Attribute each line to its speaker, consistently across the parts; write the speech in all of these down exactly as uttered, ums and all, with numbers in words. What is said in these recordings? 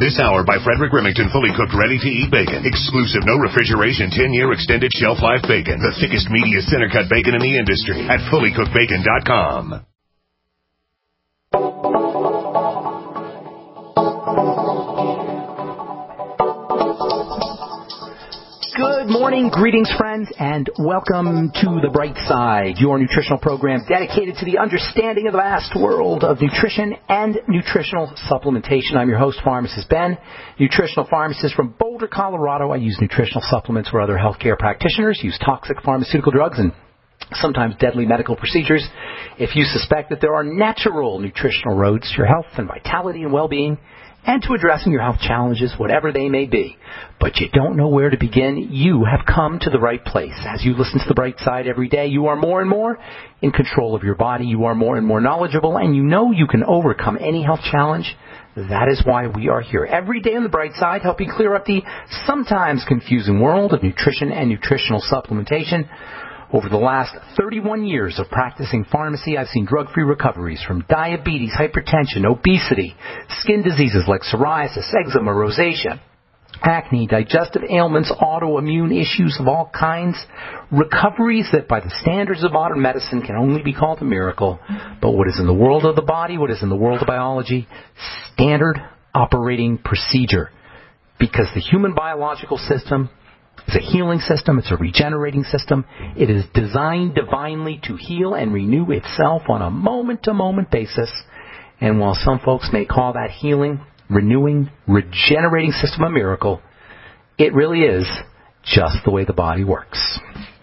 Speaker 1: This hour by Frederick Remington, fully cooked, ready-to-eat bacon. Exclusive, no refrigeration, ten-year extended shelf life bacon. The thickest, meatiest, center-cut bacon in the industry at fully cooked bacon dot com.
Speaker 2: Good morning, greetings, friends, and welcome to The Bright Side, your nutritional program dedicated to the understanding of the vast world of nutrition and nutritional supplementation. I'm your host, Pharmacist Ben, nutritional pharmacist from Boulder, Colorado. I use nutritional supplements where other healthcare practitioners use toxic pharmaceutical drugs and sometimes deadly medical procedures. If you suspect that there are natural nutritional roads to your health and vitality and well-being, and to addressing your health challenges, whatever they may be, but you don't know where to begin, you have come to the right place. As you listen to The Bright Side every day, you are more and more in control of your body, you are more and more knowledgeable, and you know you can overcome any health challenge. That is why we are here every day on The Bright Side, helping clear up the sometimes confusing world of nutrition and nutritional supplementation. Over the last thirty-one years of practicing pharmacy, I've seen drug-free recoveries from diabetes, hypertension, obesity, skin diseases like psoriasis, eczema, rosacea, acne, digestive ailments, autoimmune issues of all kinds, recoveries that by the standards of modern medicine can only be called a miracle. But what is in the world of the body, what is in the world of biology, standard operating procedure. Because the human biological system is a healing system. It's a regenerating system. It is designed divinely to heal and renew itself on a moment-to-moment basis. And while some folks may call that healing, renewing, regenerating system a miracle, it really is just the way the body works.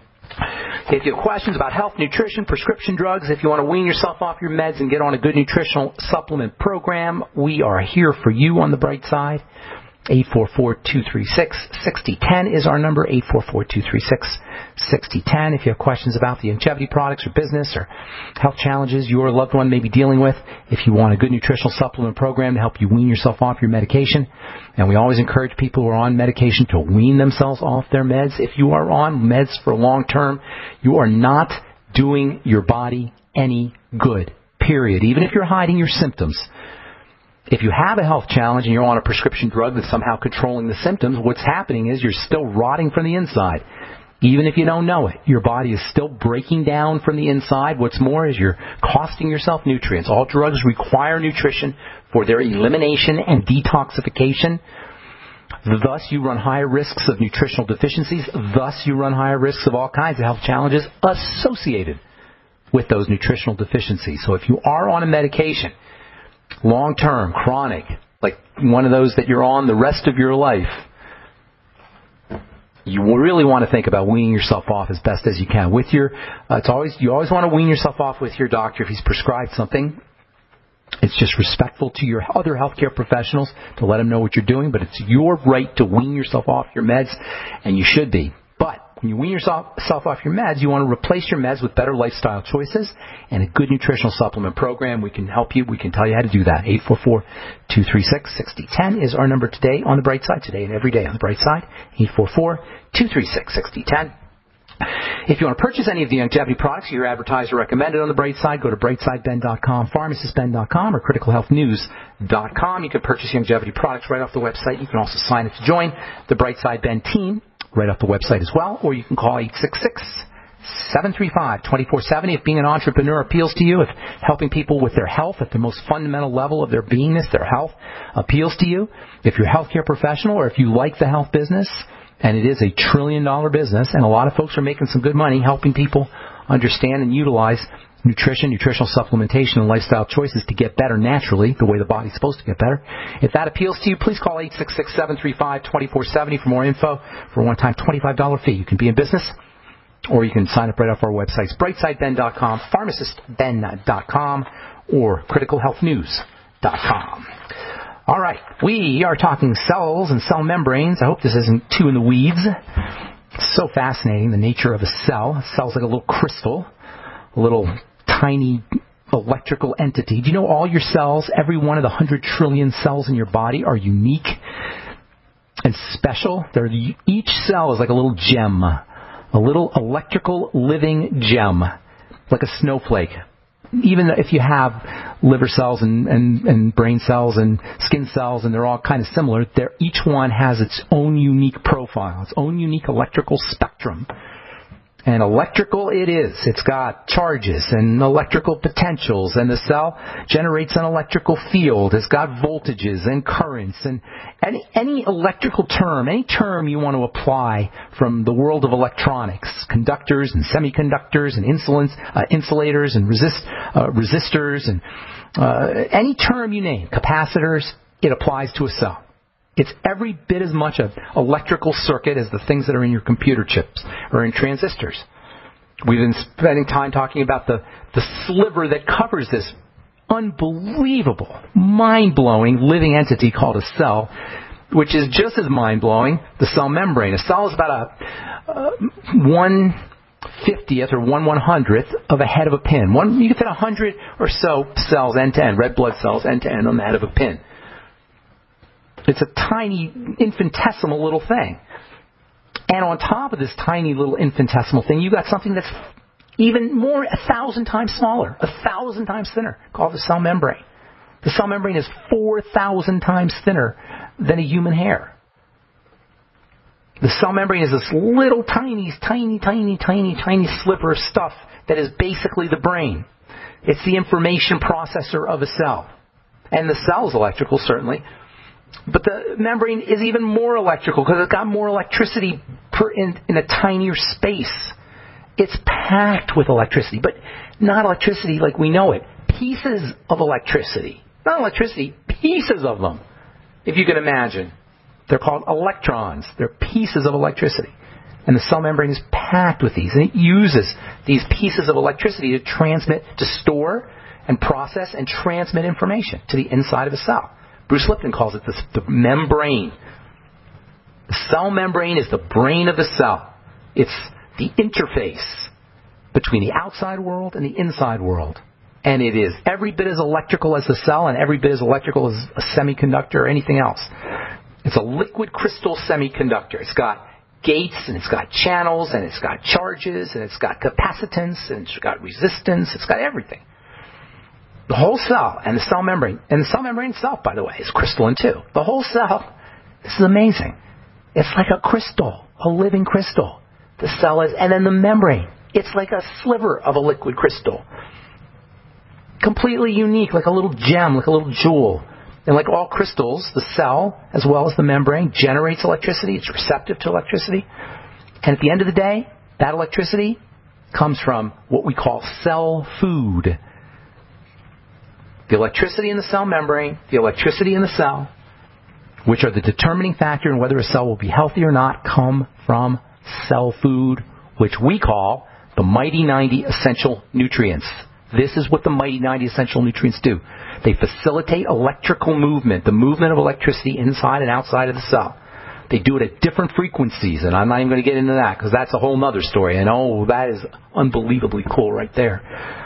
Speaker 2: If you have questions about health, nutrition, prescription drugs, if you want to wean yourself off your meds and get on a good nutritional supplement program, we are here for you on The Bright Side. eight four four, two three six, six zero one zero is our number, eight four four, two three six, six zero one zero. If you have questions about the longevity products or business or health challenges your loved one may be dealing with, if you want a good nutritional supplement program to help you wean yourself off your medication, and we always encourage people who are on medication to wean themselves off their meds. If you are on meds for long term, you are not doing your body any good, period, even if you're hiding your symptoms. If you have a health challenge and you're on a prescription drug that's somehow controlling the symptoms, what's happening is you're still rotting from the inside. Even if you don't know it, your body is still breaking down from the inside. What's more is you're costing yourself nutrients. All drugs require nutrition for their elimination and detoxification. Thus, you run higher risks of nutritional deficiencies. Thus, you run higher risks of all kinds of health challenges associated with those nutritional deficiencies. So if you are on a medication, long-term, chronic, like one of those that you're on the rest of your life, you really want to think about weaning yourself off as best as you can. With your, uh, it's always you always want to wean yourself off with your doctor if he's prescribed something. It's just respectful to your other healthcare professionals to let them know what you're doing, but it's your right to wean yourself off your meds, and you should be. But when you wean yourself off your meds, you want to replace your meds with better lifestyle choices and a good nutritional supplement program. We can help you. We can tell you how to do that. eight four four, two three six, six zero one zero is our number today on The Bright Side. Today and every day on The Bright Side. eight four four, two three six, six zero one zero. If you want to purchase any of the longevity products you're advertised or recommended on The Bright Side, go to bright side ben dot com, pharmacist ben dot com, or critical health news dot com. You can purchase longevity products right off the website. You can also sign up to join the Bright Side Ben team right off the website as well, or you can call eight six six, seven three five, two four seven zero if being an entrepreneur appeals to you, if helping people with their health at the most fundamental level of their beingness, their health, appeals to you, if you're a healthcare professional, or if you like the health business, and it is a trillion dollar business, and a lot of folks are making some good money helping people understand and utilize nutrition, nutritional supplementation, and lifestyle choices to get better naturally, the way the body's supposed to get better. If that appeals to you, please call eight six six, seven three five, two four seven zero for more info. For a one-time twenty-five dollars fee, you can be in business, or you can sign up right off our websites, bright side ben dot com, pharmacist ben dot com, or critical health news dot com. All right, we are talking cells and cell membranes. I hope this isn't too in the weeds. It's so fascinating, the nature of a cell. A cell's like a little crystal, a little tiny electrical entity. Do you know all your cells, every one of the one hundred trillion cells in your body, are unique and special? They're, each cell is like a little gem, a little electrical living gem, like a snowflake. even if you have liver cells and, and, and brain cells and skin cells, and they're all kind of similar, they're, each one has its own unique profile, its own unique electrical spectrum. And electrical it is. It's got charges and electrical potentials, and the cell generates an electrical field. It's got voltages and currents, and any, any electrical term, any term you want to apply from the world of electronics, conductors and semiconductors and insulins, uh, insulators and resist, uh, resistors, and uh, any term you name, capacitors, it applies to a cell. It's every bit as much an electrical circuit as the things that are in your computer chips or in transistors. We've been spending time talking about the, the sliver that covers this unbelievable, mind-blowing living entity called a cell, which is just as mind-blowing, the cell membrane. A cell is about a uh, one fiftieth or one one hundredth of a head of a pin. One, you can fit a hundred or so cells end to end, red blood cells end to end on the head of a pin. It's a tiny, infinitesimal little thing. And on top of this tiny little infinitesimal thing, you've got something that's even more, a thousand times smaller, a thousand times thinner, called the cell membrane. The cell membrane is four thousand times thinner than a human hair. The cell membrane is this little tiny, tiny, tiny, tiny, tiny sliver of stuff that is basically the brain. It's the information processor of a cell. And the cell is electrical, certainly. But the membrane is even more electrical because it's got more electricity per in, in a tinier space. It's packed with electricity, but not electricity like we know it. Pieces of electricity. Not electricity, pieces of them, if you can imagine. They're called electrons. They're pieces of electricity. And the cell membrane is packed with these. And it uses these pieces of electricity to transmit, to store and process and transmit information to the inside of a cell. Bruce Lipton calls it the, the membrane. The cell membrane is the brain of the cell. It's the interface between the outside world and the inside world. And it is every bit as electrical as the cell and every bit as electrical as a semiconductor or anything else. It's a liquid crystal semiconductor. It's got gates and it's got channels and it's got charges and it's got capacitance and it's got resistance. It's got everything. The whole cell and the cell membrane, and the cell membrane itself, by the way, is crystalline too. The whole cell, this is amazing. It's like a crystal, a living crystal. The cell is, and then the membrane, it's like a sliver of a liquid crystal. Completely unique, like a little gem, like a little jewel. And like all crystals, the cell, as well as the membrane, generates electricity. It's receptive to electricity. And at the end of the day, that electricity comes from what we call cell food. The electricity in the cell membrane, the electricity in the cell, which are the determining factor in whether a cell will be healthy or not, come from cell food, which we call the Mighty ninety essential nutrients. This is what the Mighty ninety essential nutrients do. They facilitate electrical movement, the movement of electricity inside and outside of the cell. They do it at different frequencies, and I'm not even going to get into that because that's a whole other story. And oh, that is unbelievably cool right there.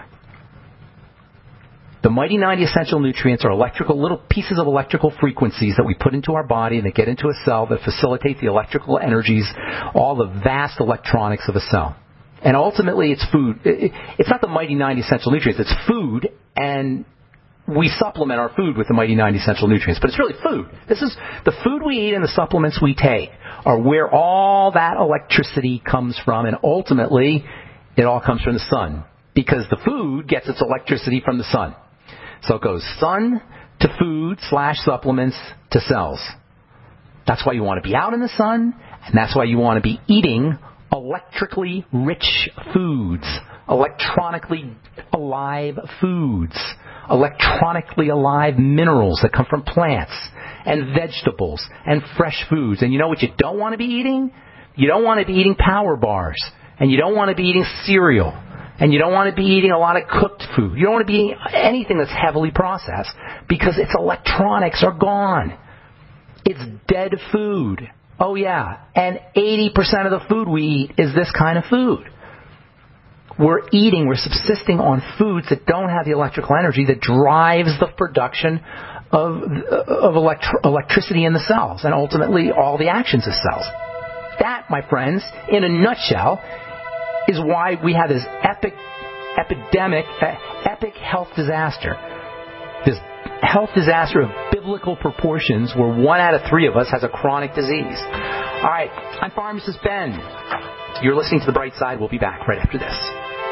Speaker 2: The Mighty ninety essential nutrients are electrical, little pieces of electrical frequencies that we put into our body and that get into a cell that facilitate the electrical energies, all the vast electronics of a cell. And ultimately it's food. It's not the Mighty ninety essential nutrients, it's food, and we supplement our food with the Mighty ninety essential nutrients. But it's really food. This is the food we eat and the supplements we take are where all that electricity comes from, and ultimately it all comes from the sun. Because the food gets its electricity from the sun. So it goes sun to food slash supplements to cells. That's why you want to be out in the sun, and that's why you want to be eating electrically rich foods, electronically alive foods, electronically alive minerals that come from plants and vegetables and fresh foods. And you know what you don't want to be eating? You don't want to be eating power bars, and you don't want to be eating cereal. And you don't want to be eating a lot of cooked food. You don't want to be eating anything that's heavily processed because its electronics are gone. It's dead food. Oh, yeah. And eighty percent of the food we eat is this kind of food. We're eating, we're subsisting on foods that don't have the electrical energy that drives the production of, of electri- electricity in the cells and ultimately all the actions of cells. That, my friends, in a nutshell, is why we have this epic epidemic, uh, epic health disaster. This health disaster of biblical proportions where one out of three of us has a chronic disease. All right, I'm Pharmacist Ben. You're listening to The Bright Side. We'll be back right after this.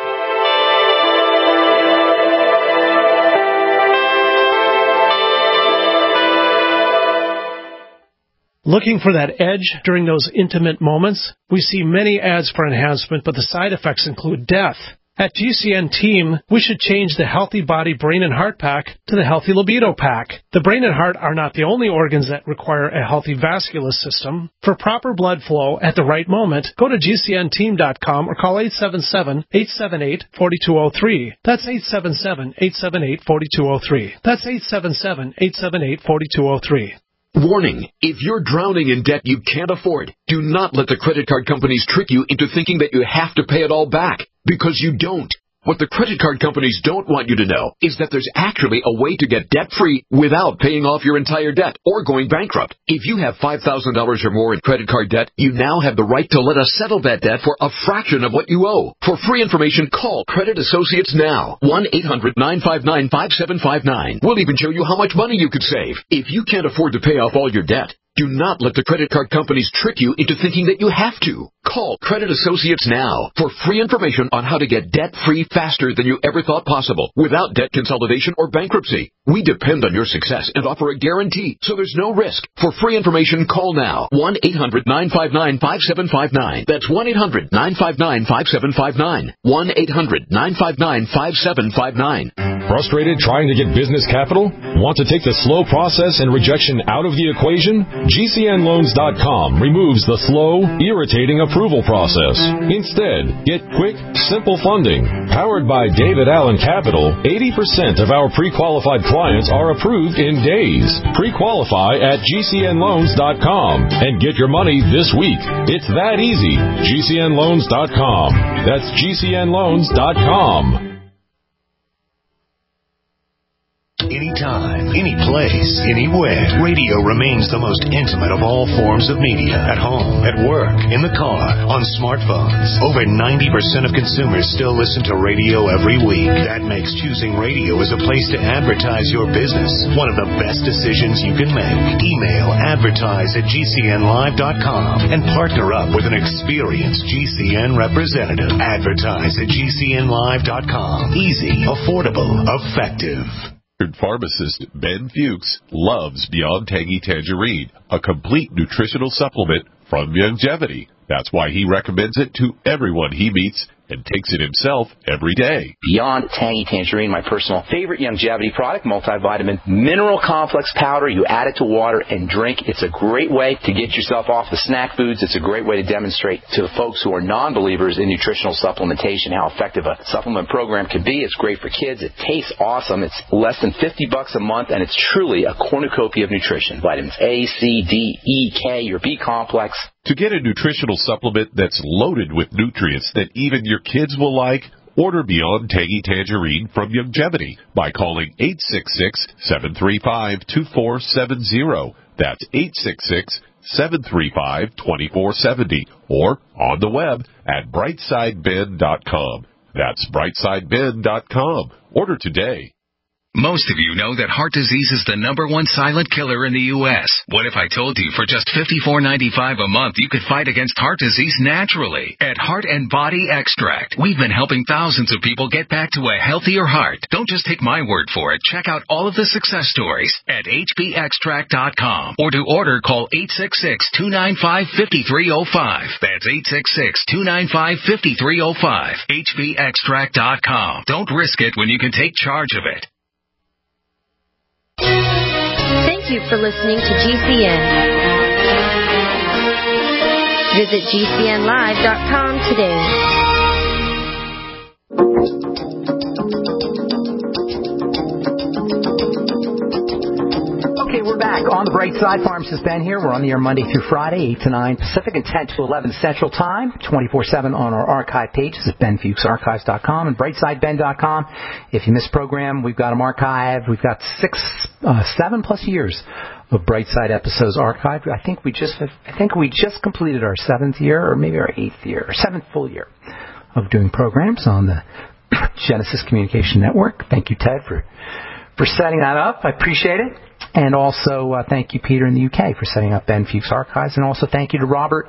Speaker 3: Looking for that edge during those intimate moments? We see many ads for enhancement, but the side effects include death. At G C N Team, we should change the Healthy Body, Brain, and Heart Pack to the Healthy Libido Pack. The brain and heart are not the only organs that require a healthy vascular system. For proper blood flow at the right moment, go to G C N team dot com or call eight seven seven, eight seven eight, four two zero three. That's eight seven seven, eight seven eight, four two zero three. That's eight seven seven, eight seven eight, four two zero three.
Speaker 4: Warning, if you're drowning in debt you can't afford, do not let the credit card companies trick you into thinking that you have to pay it all back, because you don't. What the credit card companies don't want you to know is that there's actually a way to get debt-free without paying off your entire debt or going bankrupt. If you have five thousand dollars or more in credit card debt, you now have the right to let us settle that debt for a fraction of what you owe. For free information, call Credit Associates now. one eight hundred, nine five nine, five seven five nine. We'll even show you how much money you could save. If you can't afford to pay off all your debt, do not let the credit card companies trick you into thinking that you have to. Call Credit Associates now for free information on how to get debt-free faster than you ever thought possible without debt consolidation or bankruptcy. We depend on your success and offer a guarantee, so there's no risk. For free information, call now. one eight hundred, nine five nine, five seven five nine. That's one eight hundred, nine five nine, five seven five nine. one eight hundred, nine five nine, five seven five nine.
Speaker 5: Frustrated trying to get business capital? Want to take the slow process and rejection out of the equation? G C N loans dot com removes the slow, irritating approval process. Instead, get quick, simple funding. Powered by David Allen Capital, eighty percent of our pre-qualified clients are approved in days. Pre-qualify at G C N loans dot com and get your money this week. It's that easy. G C N loans dot com. That's G C N loans dot com.
Speaker 1: Anytime, any place, anywhere, radio remains the most intimate of all forms of media. At home, at work, in the car, on smartphones. Over ninety percent of consumers still listen to radio every week. That makes choosing radio as a place to advertise your business one of the best decisions you can make. Email advertise at G C N live dot com and partner up with an experienced G C N representative. Advertise at G C N live dot com. Easy, affordable, effective.
Speaker 6: Pharmacist Ben Fuchs loves Beyond Tangy Tangerine, a complete nutritional supplement from Youngevity. That's why he recommends it to everyone he meets and takes it himself every day.
Speaker 2: Beyond Tangy Tangerine, my personal favorite Youngevity product, multivitamin mineral complex powder. You add it to water and drink. It's a great way to get yourself off the snack foods. It's a great way to demonstrate to the folks who are non-believers in nutritional supplementation how effective a supplement program can be. It's great for kids. It tastes awesome. It's less than fifty bucks a month, and it's truly a cornucopia of nutrition. Vitamins A, C, D, E, K, your B complex.
Speaker 6: To get a nutritional supplement that's loaded with nutrients that even your kids will like, order Beyond Tangy Tangerine from Youngevity by calling eight six six, seven three five, two four seven zero. That's eight six six, seven three five, two four seven zero or on the web at brightside ben dot com. That's brightside ben dot com. Order today.
Speaker 7: Most of you know that heart disease is the number one silent killer in the U S What if I told you for just fifty-four ninety-five a month you could fight against heart disease naturally? At Heart and Body Extract, we've been helping thousands of people get back to a healthier heart. Don't just take my word for it. Check out all of the success stories at H B extract dot com. Or to order, call eight six six, two nine five, five three zero five. That's eight six six, two nine five, five three zero five. H B extract dot com. Don't risk it when you can take charge of it.
Speaker 8: Thank you for listening to G C N. Visit G C N live dot com today.
Speaker 2: Okay, we're back on the Bright Side. Pharmacist Ben here. We're on the air Monday through Friday, eight to nine Pacific and ten to eleven Central Time, twenty-four seven on our archive pages at ben fuchs archives dot com and brightside ben dot com. If you miss a program, we've got them archived. We've got six, uh, seven plus years of Brightside episodes archived. I think we just, I think we just completed our seventh year, or maybe our eighth year, or seventh full year of doing programs on the Genesis Communication Network. Thank you, Ted, for, for setting that up. I appreciate it. And also uh, thank you, Peter, in the U K, for setting up Ben Fuchs Archives. And also thank you to Robert,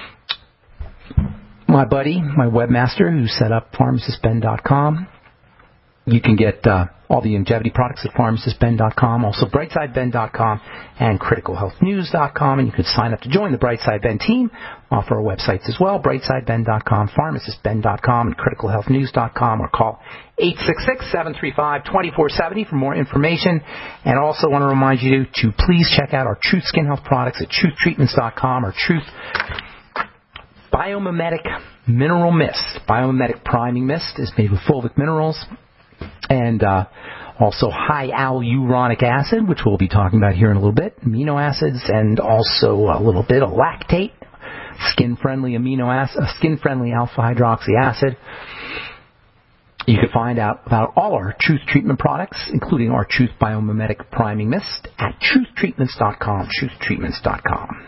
Speaker 2: my buddy, my webmaster, who set up pharmacist ben dot com. You can get uh, all the longevity products at pharmacist ben dot com, also brightside ben dot com and critical health news dot com. And you can sign up to join the Brightside Ben team off our websites as well, brightside ben dot com, pharmacist ben dot com, and critical health news dot com, or call eight six six, seven three five, two four seven zero for more information. And also want to remind you to please check out our Truth Skin Health products at truth treatments dot com, or Truth Biomimetic Mineral Mist. Biomimetic Priming Mist is made with fulvic minerals and uh, also high hyaluronic acid, which we'll be talking about here in a little bit, amino acids, and also a little bit of lactate, skin-friendly amino acid, skin-friendly alpha hydroxy acid. You can find out about all our Truth Treatment products, including our Truth Biomimetic Priming Mist, at truth treatments dot com, truth treatments dot com.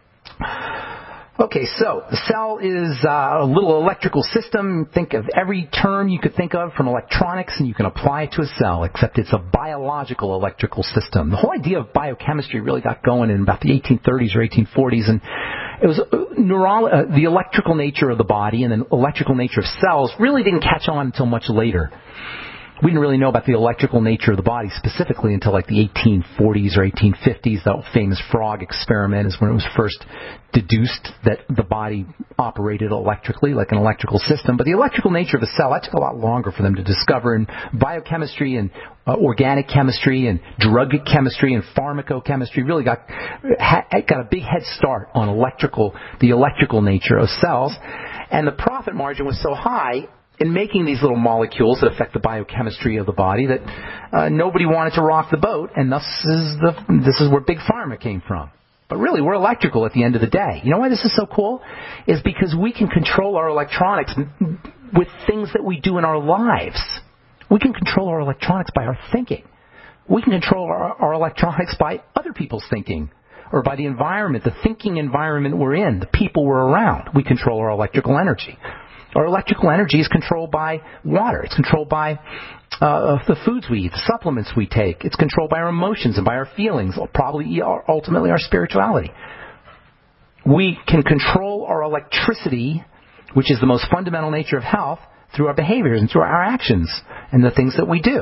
Speaker 2: Okay, so the cell is uh, a little electrical system. Think of every term you could think of from electronics, and you can apply it to a cell, except it's a biological electrical system. The whole idea of biochemistry really got going in about the eighteen thirties or eighteen forties, and it was uh, neuro- uh, the electrical nature of the body and the electrical nature of cells really didn't catch on until much later. We didn't really know about the electrical nature of the body specifically until like the eighteen forties or eighteen fifties. That famous frog experiment is when it was first deduced that the body operated electrically, like an electrical system. But the electrical nature of a cell, that took a lot longer for them to discover. And biochemistry and uh, organic chemistry and drug chemistry and pharmacochemistry really got ha- got a big head start on electrical, the electrical nature of cells. And the profit margin was so high in making these little molecules that affect the biochemistry of the body that uh, nobody wanted to rock the boat, and thus is the, this is where Big Pharma came from. But really, we're electrical at the end of the day. You know why this is so cool? Is because we can control our electronics with things that we do in our lives. We can control our electronics by our thinking. We can control our, our electronics by other people's thinking, or by the environment, the thinking environment we're in, the people we're around. We control our electrical energy. Our electrical energy is controlled by water. It's controlled by uh, the foods we eat, the supplements we take. It's controlled by our emotions and by our feelings, probably ultimately our spirituality. We can control our electricity, which is the most fundamental nature of health, through our behaviors and through our actions and the things that we do.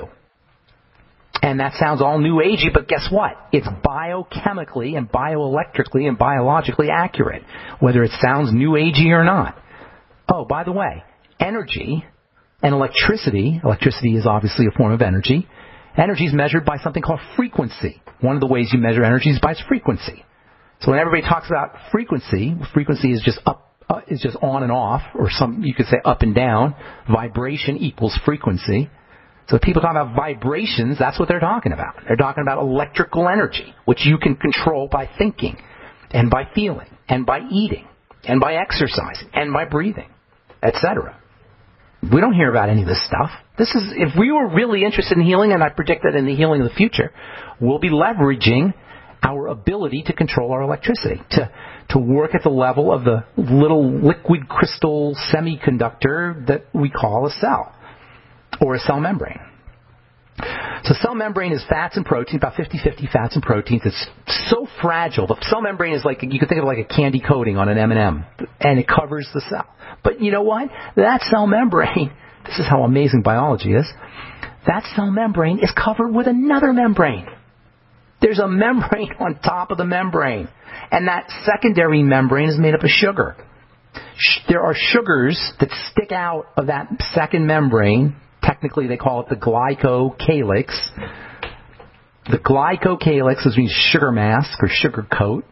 Speaker 2: And that sounds all new agey, but guess what? It's biochemically and bioelectrically and biologically accurate, whether it sounds new agey or not. Oh, by the way, energy and electricity, electricity is obviously a form of energy. Energy is measured by something called frequency. One of the ways you measure energy is by its frequency. So when everybody talks about frequency, frequency is just up, uh, is just on and off, or some you could say up and down. Vibration equals frequency. So if people talk about vibrations, that's what they're talking about. They're talking about electrical energy, which you can control by thinking and by feeling and by eating and by exercising and by breathing, et cetera. We don't hear about any of this stuff. This is, if we were really interested in healing, and I predict that in the healing of the future, we'll be leveraging our ability to control our electricity, to, to work at the level of the little liquid crystal semiconductor that we call a cell, or a cell membrane. So cell membrane is fats and proteins, about fifty-fifty fats and proteins. It's so fragile. The cell membrane is like, you can think of it like a candy coating on an M and M, and it covers the cell. But you know what? That cell membrane, this is how amazing biology is, that cell membrane is covered with another membrane. There's a membrane on top of the membrane, and that secondary membrane is made up of sugar. There are sugars that stick out of that second membrane. Technically, they call it the glycocalyx. The glycocalyx, which means sugar mask or sugar coat,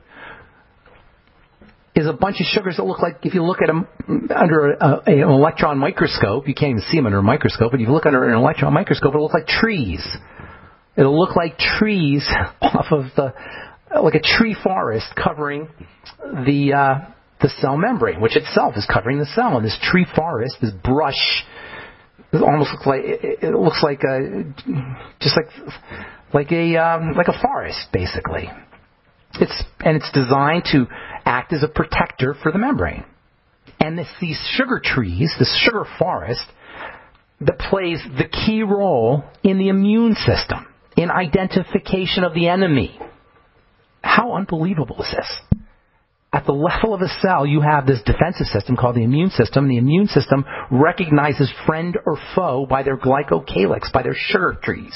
Speaker 2: is a bunch of sugars that look like, if you look at them under a, a, an electron microscope, you can't even see them under a microscope, but if you look under an electron microscope, it'll look like trees. It'll look like trees off of the, like a tree forest covering the uh, the cell membrane, which itself is covering the cell. And this tree forest, this brush, it almost looks like it, it looks like a just like like a um, like a forest, basically. It's and it's designed to act as a protector for the membrane. And this, these sugar trees, this sugar forest, that plays the key role in the immune system, in identification of the enemy. How unbelievable is this? At the level of a cell, you have this defensive system called the immune system. The immune system recognizes friend or foe by their glycocalyx, by their sugar trees.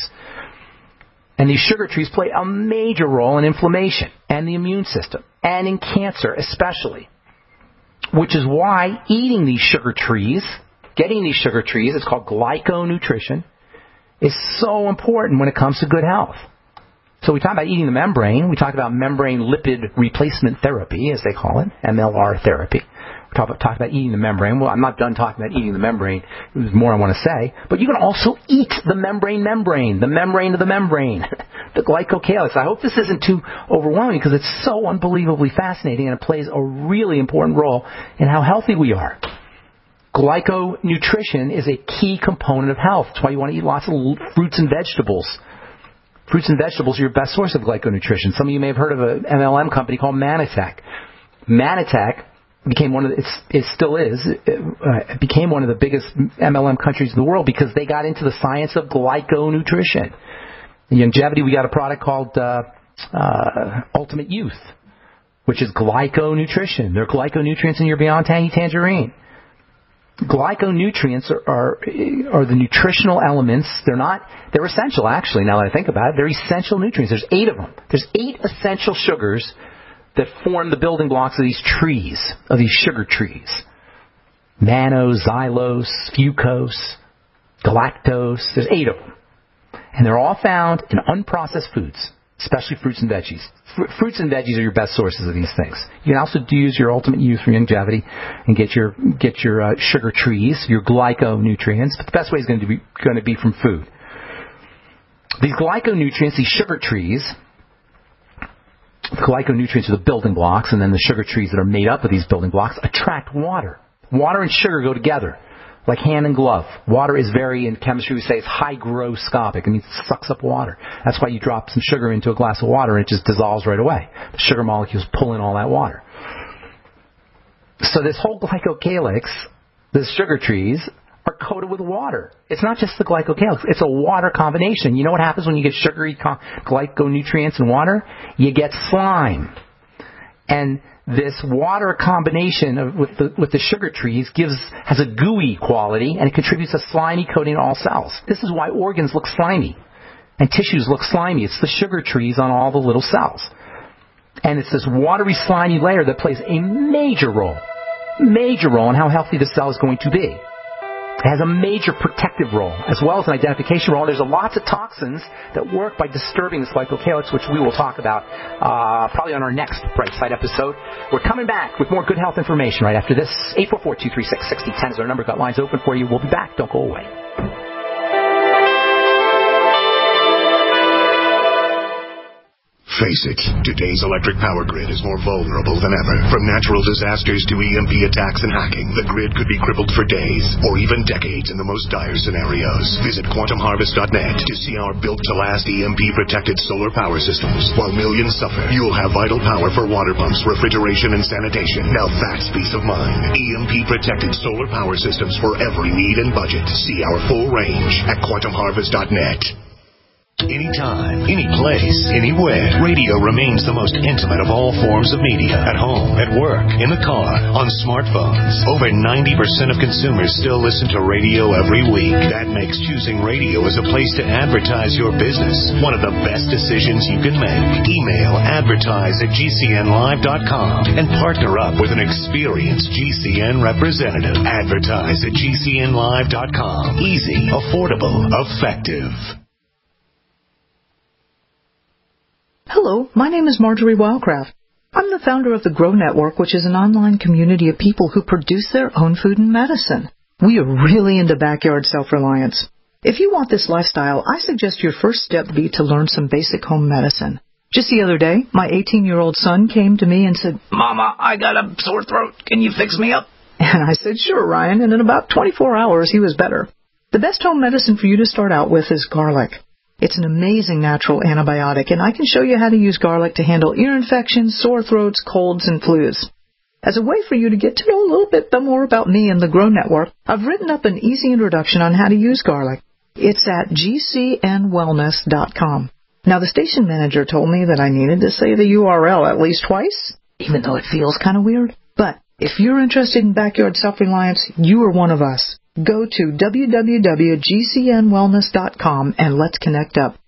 Speaker 2: And these sugar trees play a major role in inflammation and the immune system, and in cancer especially. Which is why eating these sugar trees, getting these sugar trees, it's called glyconutrition, is so important when it comes to good health. So we talk about eating the membrane. We talk about membrane lipid replacement therapy, as they call it, M L R therapy. We talk about, talk about eating the membrane. Well, I'm not done talking about eating the membrane. There's more I want to say. But you can also eat the membrane membrane, the membrane of the membrane, the glycocalyx. I hope this isn't too overwhelming because it's so unbelievably fascinating and it plays a really important role in how healthy we are. Glyconutrition is a key component of health. That's why you want to eat lots of fruits and vegetables. Fruits and vegetables are your best source of glyconutrition. Some of you may have heard of an M L M company called Manitech. Manitech became one of the, it's, it still is, it, uh, it became one of the biggest M L M countries in the world because they got into the science of glyconutrition. In longevity, we got a product called uh, uh, Ultimate Youth, which is glyconutrition. There are glyconutrients in your Beyond Tangy Tangerine. Glyconutrients are, are are the nutritional elements. They're not, they're essential actually, now that I think about it. They're essential nutrients. There's eight of them. There's eight essential sugars that form the building blocks of these trees, of these sugar trees. Mannose, xylose, fucose, galactose. There's eight of them. And they're all found in unprocessed foods, especially fruits and veggies. Fr- fruits and veggies are your best sources of these things. You can also do use your Ultimate Youth for longevity and get your get your uh, sugar trees, your glyconutrients. But the best way is going to be going to be from food. These glyconutrients, these sugar trees, the glyconutrients are the building blocks, and then the sugar trees that are made up of these building blocks attract water. Water and sugar go together, like hand and glove. Water is very, in chemistry we say, it's hygroscopic. It means it sucks up water. That's why you drop some sugar into a glass of water and it just dissolves right away. The sugar molecules pull in all that water. So this whole glycocalyx, the sugar trees, are coated with water. It's not just the glycocalyx. It's a water combination. You know what happens when you get sugary co- glyconutrients and water? You get slime. And this water combination of, with the with the sugar trees gives has a gooey quality, and it contributes a slimy coating to all cells. This is why organs look slimy and tissues look slimy. It's the sugar trees on all the little cells. And it's this watery, slimy layer that plays a major role, major role in how healthy the cell is going to be. It has a major protective role, as well as an identification role. There's a lots of toxins that work by disturbing this glycocalyx, which we will talk about uh, probably on our next Bright Side episode. We're coming back with more good health information right after this. eight four four, two three six, six zero one zero is our number. Got lines open for you. We'll be back. Don't go away.
Speaker 1: Face it, today's electric power grid is more vulnerable than ever. From natural disasters to E M P attacks and hacking, the grid could be crippled for days or even decades in the most dire scenarios. Visit quantum harvest dot net to see our built-to-last E M P-protected solar power systems. While millions suffer, you'll have vital power for water pumps, refrigeration, and sanitation. Now that's peace of mind. E M P-protected solar power systems for every need and budget. See our full range at quantum harvest dot net. Anytime, any place, anywhere, radio remains the most intimate of all forms of media. At home, at work, in the car, on smartphones. Over ninety percent of consumers still listen to radio every week. That makes choosing radio as a place to advertise your business one of the best decisions you can make. Email advertise at G C N live dot com and partner up with an experienced G C N representative. Advertise at G C N live dot com. Easy, affordable, effective.
Speaker 9: Hello, my name is Marjorie Wildcraft. I'm the founder of the Grow Network, which is an online community of people who produce their own food and medicine. We are really into backyard self-reliance. If you want this lifestyle, I suggest your first step be to learn some basic home medicine. Just the other day, my eighteen-year-old son came to me and said, "Mama, I got a sore throat. Can you fix me up?" And I said, "Sure, Ryan," and in about twenty-four hours, he was better. The best home medicine for you to start out with is garlic. It's an amazing natural antibiotic, and I can show you how to use garlic to handle ear infections, sore throats, colds, and flus. As a way for you to get to know a little bit more about me and the Grow Network, I've written up an easy introduction on how to use garlic. It's at G C N wellness dot com. Now, the station manager told me that I needed to say the U R L at least twice, even though it feels kind of weird. But if you're interested in backyard self-reliance, you are one of us. Go to w w w dot G C N wellness dot com and let's connect up.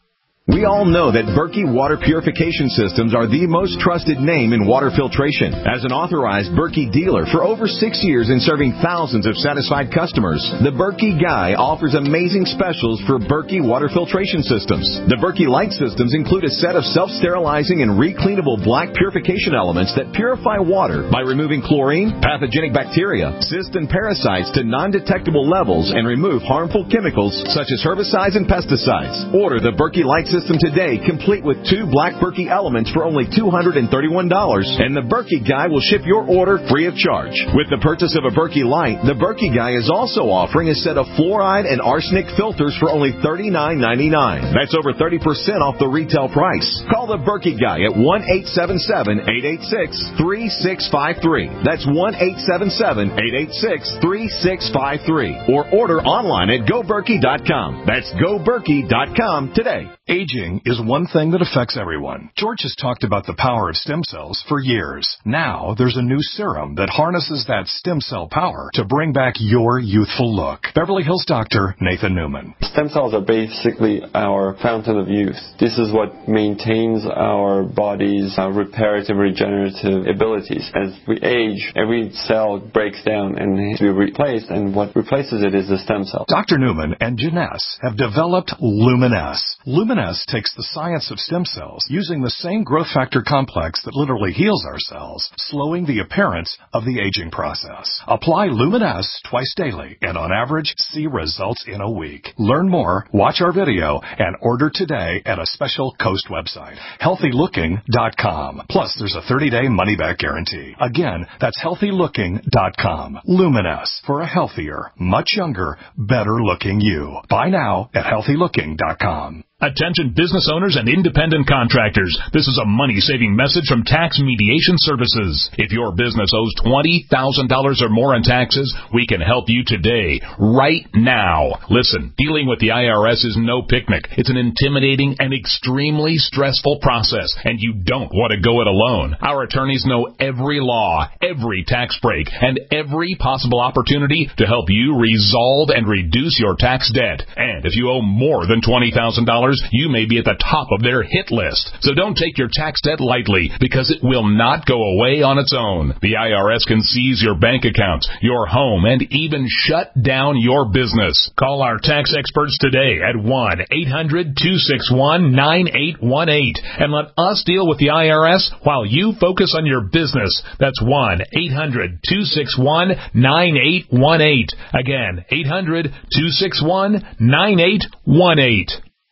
Speaker 10: We all know that Berkey Water Purification Systems are the most trusted name in water filtration. As an authorized Berkey dealer for over six years and serving thousands of satisfied customers, the Berkey Guy offers amazing specials for Berkey Water Filtration Systems. The Berkey Light Systems include a set of self-sterilizing and recleanable black purification elements that purify water by removing chlorine, pathogenic bacteria, cysts, and parasites to non-detectable levels and remove harmful chemicals such as herbicides and pesticides. Order the Berkey Light Systems System today, complete with two black Berkey elements for only two hundred thirty-one dollars, and the Berkey Guy will ship your order free of charge. With the purchase of a Berkey Light, the Berkey Guy is also offering a set of fluoride and arsenic filters for only thirty-nine ninety-nine. That's over thirty percent off the retail price. Call the Berkey Guy at one eight seven seven, eight eight six, three six five three. That's one eight seven seven, eight eight six, three six five three. Or order online at go berkey dot com. That's go berkey dot com today.
Speaker 11: Aging is one thing that affects everyone. George has talked about the power of stem cells for years. Now there's a new serum that harnesses that stem cell power to bring back your youthful look. Beverly Hills doctor Nathan Newman.
Speaker 12: Stem cells are basically our fountain of youth. This is what maintains our body's uh, reparative, regenerative abilities. As we age, every cell breaks down and needs to be replaced, and what replaces it is the stem cell.
Speaker 11: Doctor Newman and Janess have developed Luminess. Luminess takes the science of stem cells using the same growth factor complex that literally heals our cells, slowing the appearance of the aging process. Apply Luminess twice daily and on average see results in a week. Learn more, watch our video, and order today at a special Coast website, healthy looking dot com. Plus, there's a thirty-day money-back guarantee. Again, that's healthy looking dot com. Luminess, for a healthier, much younger, better-looking you. Buy now at healthy looking dot com.
Speaker 13: Attention business owners and independent contractors. This is a money-saving message from Tax Mediation Services. If your business owes twenty thousand dollars or more in taxes, we can help you today, right now. Listen, dealing with the I R S is no picnic. It's an intimidating and extremely stressful process, and you don't want to go it alone. Our attorneys know every law, every tax break, and every possible opportunity to help you resolve and reduce your tax debt. And if you owe more than twenty thousand dollars, you may be at the top of their hit list. So don't take your tax debt lightly, because it will not go away on its own. The I R S can seize your bank accounts, your home, and even shut down your business. Call our tax experts today at one eight hundred, two six one, nine eight one eight and let us deal with the I R S while you focus on your business. That's one eight hundred, two six one, nine eight one eight. Again, eight hundred, two six one, nine eight one eight.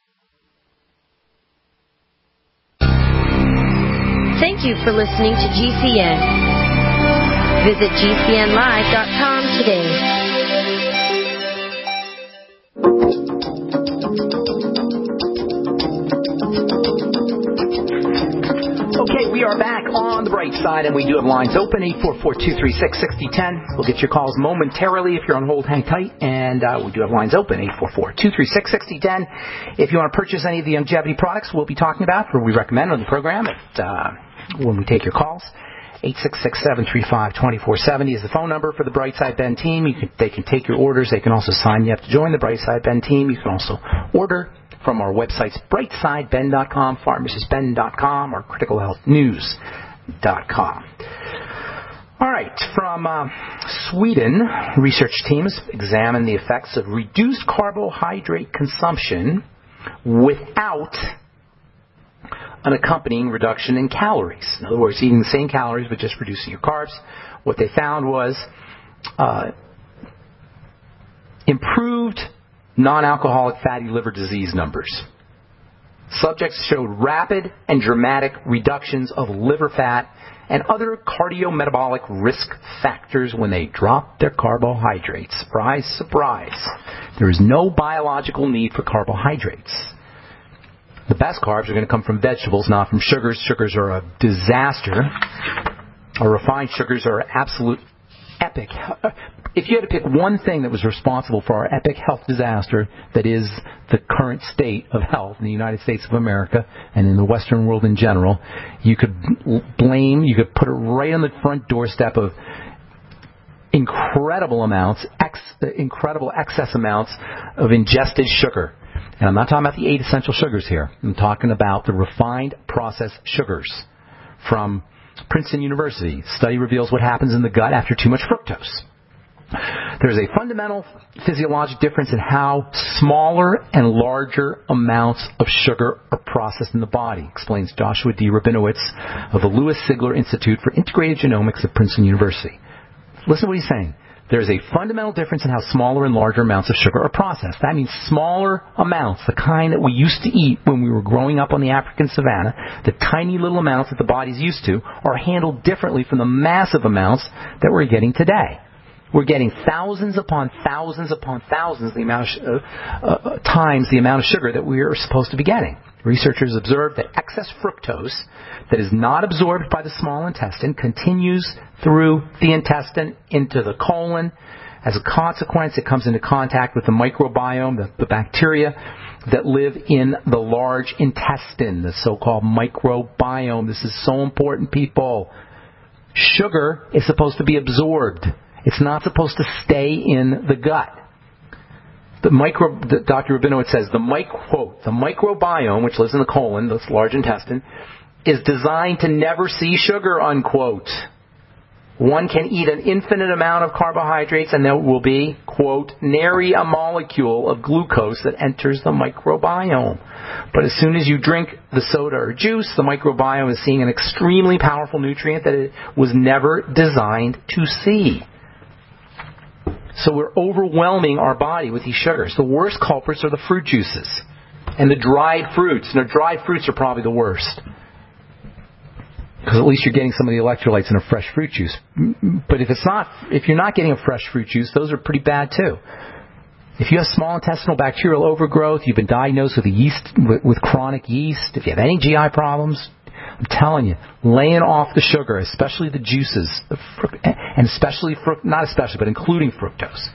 Speaker 8: Thank you for listening to G C N. Visit G C N live dot com today.
Speaker 2: Okay, we are back on the bright side, and we do have lines open, eight four four, two three six, six zero one zero. We'll get your calls momentarily if you're on hold. Hang tight, and uh, we do have lines open, eight four four, two three six, six zero one zero. If you want to purchase any of the longevity products we'll be talking about, or we recommend on the program, at, uh, when we take your calls, eight six six, seven three five, two four seven zero is the phone number for the Brightside Ben team. You can, they can take your orders. They can also sign you up to join the Brightside Ben team. You can also order from our websites, brightside ben dot com, pharmacist ben dot com, or critical health news dot com. All right, from uh, Sweden, research teams examine the effects of reduced carbohydrate consumption without an accompanying reduction in calories. In other words, eating the same calories but just reducing your carbs. What they found was uh, improved non-alcoholic fatty liver disease numbers. Subjects showed rapid and dramatic reductions of liver fat and other cardiometabolic risk factors when they dropped their carbohydrates. Surprise, surprise. There is no biological need for carbohydrates. The best carbs are going to come from vegetables, not from sugars. Sugars are a disaster or refined sugars are absolute epic. If you had to pick one thing that was responsible for our epic health disaster that is the current state of health in the United States of America and in the Western world in general, you could blame, you could put it right on the front doorstep of incredible amounts, ex, incredible excess amounts of ingested sugar. And I'm not talking about the eight essential sugars here. I'm talking about the refined processed sugars from Princeton University. Study reveals what happens in the gut after too much fructose. There's a fundamental physiologic difference in how smaller and larger amounts of sugar are processed in the body, explains Joshua D. Rabinowitz of the Louis Sigler Institute for Integrated Genomics at Princeton University. Listen to what he's saying. There's a fundamental difference in how smaller and larger amounts of sugar are processed. That means smaller amounts, the kind that we used to eat when we were growing up on the African savanna, the tiny little amounts that the body's used to, are handled differently from the massive amounts that we're getting today. We're getting thousands upon thousands upon thousands the amount of, uh, uh, times the amount of sugar that we are supposed to be getting. Researchers observed that excess fructose that is not absorbed by the small intestine continues through the intestine into the colon. As a consequence, it comes into contact with the microbiome, the, the bacteria that live in the large intestine, the so-called microbiome. This is so important, people. Sugar is supposed to be absorbed. It's not supposed to stay in the gut. The micro, the, Doctor Rabinowitz says, the, mic, quote, the microbiome, which lives in the colon, this large intestine, is designed to never see sugar, unquote. One can eat an infinite amount of carbohydrates and there will be, quote, nary a molecule of glucose that enters the microbiome. But as soon as you drink the soda or juice, the microbiome is seeing an extremely powerful nutrient that it was never designed to see. So we're overwhelming our body with these sugars. The worst culprits are the fruit juices and the dried fruits. And the dried fruits are probably the worst, because at least you're getting some of the electrolytes in a fresh fruit juice. But if it's not, if you're not getting a fresh fruit juice, those are pretty bad too. If you have small intestinal bacterial overgrowth, you've been diagnosed with a yeast, with, with chronic yeast, if you have any G I problems, I'm telling you, laying off the sugar, especially the juices, and especially, not especially, but including fructose,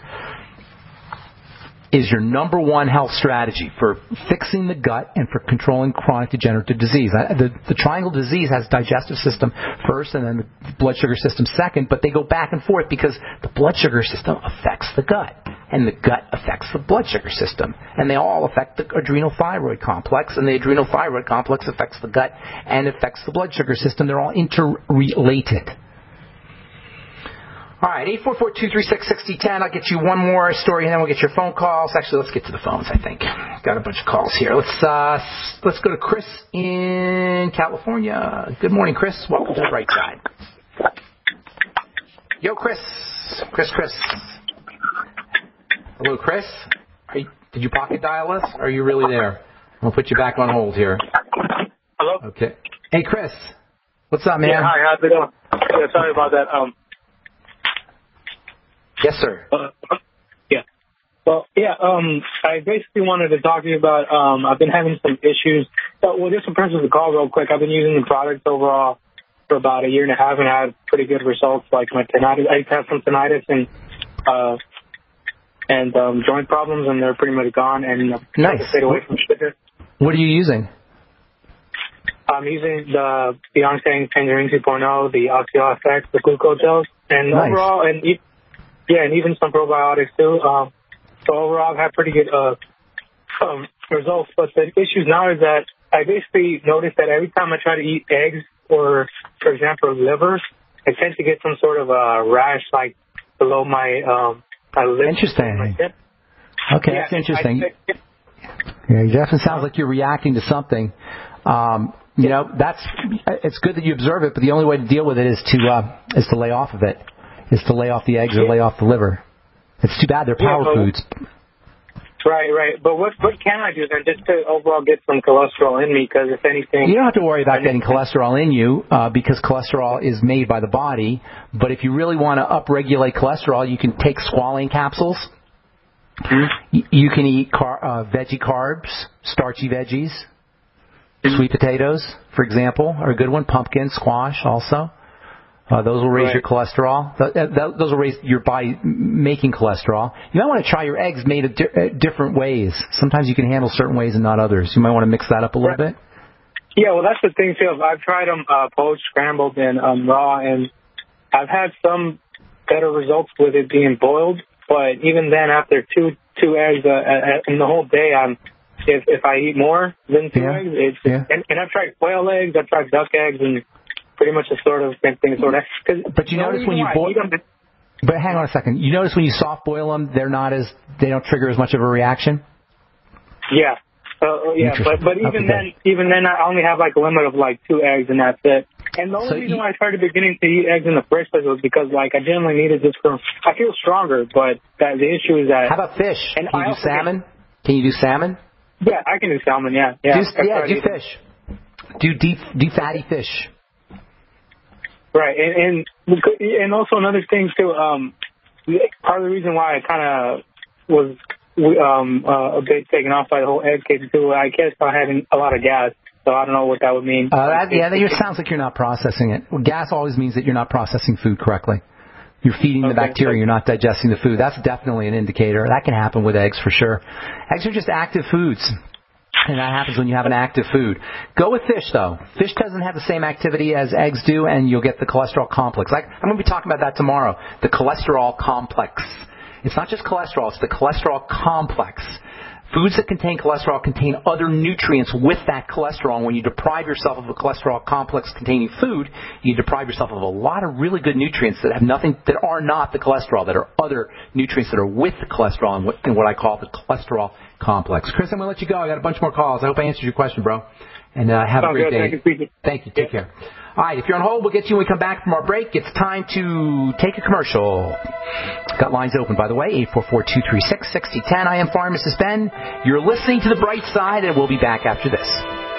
Speaker 2: is your number one health strategy for fixing the gut and for controlling chronic degenerative disease. The, the triangle disease has digestive system first and then the blood sugar system second, but they go back and forth because the blood sugar system affects the gut, and the gut affects the blood sugar system, and they all affect the adrenal thyroid complex, and the adrenal thyroid complex affects the gut and affects the blood sugar system. They're all interrelated. All right, eight four four, two three six, six zero one zero. I'll get you one more story, and then we'll get your phone calls. Actually, let's get to the phones, I think. Got a bunch of calls here. Let's uh, let's go to Chris in California. Good morning, Chris. Welcome to the Bright Side. Yo, Chris. Chris, Chris. Hello, Chris. Are you, did you pocket dial us? Or are you really there? I'll put you back on hold here.
Speaker 14: Hello?
Speaker 2: Okay. Hey, Chris. What's up, man?
Speaker 14: Yeah, hi. How's it going? Yeah, sorry about that. Um.
Speaker 2: Yes, sir.
Speaker 14: Uh, yeah. Well, yeah, um, I basically wanted to talk to you about, um, I've been having some issues. So, well, just to preface the call real quick, I've been using the product overall for about a year and a half and had pretty good results, like my tinnitus. I have some tinnitus and, uh, and, um, joint problems, and they're pretty much gone, and I've
Speaker 2: nice.
Speaker 14: stayed away from sugar.
Speaker 2: What are you using?
Speaker 14: I'm using the Beyond Tangerine two point oh, the Oxio F X, the glucose gels, and nice. overall, and e- yeah, and even some probiotics too. Um, so overall, I've had pretty good uh, um, results. But the issue now is that I basically noticed that every time I try to eat eggs or, for example, liver, I tend to get some sort of a rash, like below my um, my lips.
Speaker 2: Interesting.
Speaker 14: My lip.
Speaker 2: Okay,
Speaker 14: yeah,
Speaker 2: that's interesting.
Speaker 14: I, I,
Speaker 2: yeah, it definitely sounds like you're reacting to something. Um, you know, that's it's good that you observe it, but the only way to deal with it is to uh, is to lay off of it. Is to lay off the eggs or lay off the liver. It's too bad they're power
Speaker 14: yeah,
Speaker 2: foods.
Speaker 14: Right, right. But what what can I do then just to overall get some cholesterol in me? Because if anything...
Speaker 2: You don't have to worry about getting cholesterol in you uh, because cholesterol is made by the body. But if you really want to upregulate cholesterol, you can take squalane capsules. Mm-hmm. You can eat car, uh, veggie carbs, starchy veggies. Mm-hmm. Sweet potatoes, for example, are a good one. Pumpkin, squash also. Uh, those will raise
Speaker 14: right.
Speaker 2: your cholesterol. Th- th- those will raise your body making cholesterol. You might want to try your eggs made of di- uh, different ways. Sometimes you can handle certain ways and not others. You might want to mix that up a little
Speaker 14: right.
Speaker 2: bit.
Speaker 14: Yeah, well, that's the thing, too. I've tried them uh, poached, scrambled, and um, raw, and I've had some better results with it being boiled. But even then, after two two eggs uh, in the whole day, I'm if if I eat more than two
Speaker 2: yeah.
Speaker 14: eggs, it's
Speaker 2: yeah.
Speaker 14: and, and I've tried quail eggs, I've tried duck eggs, and pretty much the sort of same thing. Sort of.
Speaker 2: But you notice when you boil. But hang on a second. You notice when you soft boil them, they're not as they don't trigger as much of a reaction.
Speaker 14: Yeah. Uh, yeah, but but even okay, then, good. even then, I only have like a limit of like two eggs, and that's it. And the only
Speaker 2: so
Speaker 14: reason
Speaker 2: you,
Speaker 14: why I started beginning to eat eggs in the first place was because like I generally needed this for. I feel stronger, but that the issue is that.
Speaker 2: How about fish?
Speaker 14: And
Speaker 2: Can you
Speaker 14: I
Speaker 2: do salmon? Get, Can you do salmon?
Speaker 14: Yeah, I can do salmon. Yeah, yeah.
Speaker 2: Do, yeah, do fish. Do deep, deep fatty fish.
Speaker 14: Right, and and and also another thing too. Um, part of the reason why I kind of was. Um, uh, a bit taken off by the whole egg case too. I guess by having a lot of gas, so I don't know what that would mean.
Speaker 2: Uh, that, yeah, that sounds like you're not processing it. Well, gas always means that you're not processing food correctly. You're feeding okay. the bacteria, you're not digesting the food. That's definitely an indicator. That can happen with eggs for sure. Eggs are just active foods, and that happens when you have an active food. Go with fish, though. Fish doesn't have the same activity as eggs do, and you'll get the cholesterol complex. Like, I'm going to be talking about that tomorrow, the cholesterol complex. It's not just cholesterol, it's the cholesterol complex. Foods that contain cholesterol contain other nutrients with that cholesterol. And when you deprive yourself of a cholesterol complex containing food, you deprive yourself of a lot of really good nutrients that have nothing, that are not the cholesterol, that are other nutrients that are with the cholesterol and what, and what I call the cholesterol complex. Chris, I'm going to let you go. I got a bunch more calls. I hope I answered your question, bro. And uh, have
Speaker 14: oh,
Speaker 2: a great
Speaker 14: good.
Speaker 2: day.
Speaker 14: Thank you.
Speaker 2: Thank you. Take yeah. care. All right, if you're on hold, we'll get to you when we come back from our break. It's time to take a commercial. Got lines open, by the way, eight four four, two three six, six zero one zero. I am Pharmacist Ben. You're listening to The Bright Side, and we'll be back after this.